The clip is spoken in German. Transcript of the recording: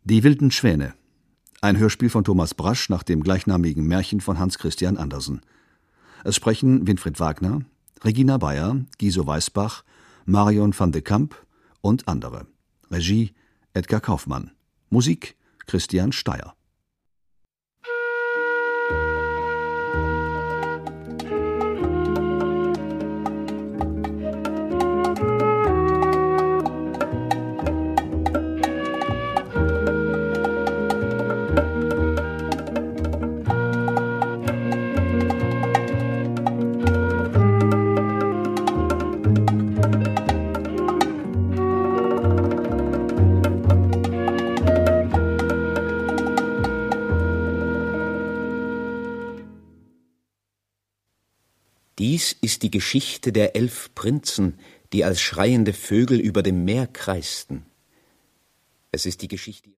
Die wilden Schwäne. Ein Hörspiel von Thomas Brasch nach dem gleichnamigen Märchen von Hans Christian Andersen. Es sprechen Winfried Wagner, Regina Bayer, Giso Weißbach, Marion van de Kamp und andere. Regie Edgar Kaufmann. Musik Christian Steyer. Dies ist die Geschichte der 11 Prinzen, die als schreiende Vögel über dem Meer kreisten. Es ist die Geschichte